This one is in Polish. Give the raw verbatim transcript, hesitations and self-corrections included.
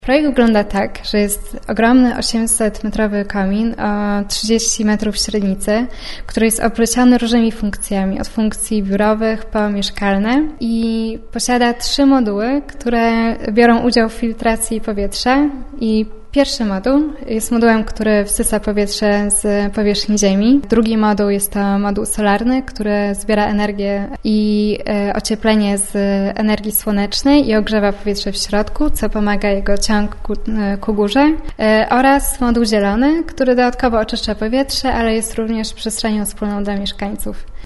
Projekt wygląda tak, że jest ogromny osiemsetmetrowy komin o trzydzieści metrów średnicy, który jest opleciony różnymi funkcjami, od funkcji biurowych po mieszkalne i posiada trzy moduły, które biorą udział w filtracji powietrza i pierwszy moduł jest modułem, który wsysa powietrze z powierzchni Ziemi. Drugi moduł jest to moduł solarny, który zbiera energię i e, ocieplenie z energii słonecznej i ogrzewa powietrze w środku, co pomaga jego ciąg ku, e, ku górze. E, oraz moduł zielony, który dodatkowo oczyszcza powietrze, ale jest również przestrzenią wspólną dla mieszkańców.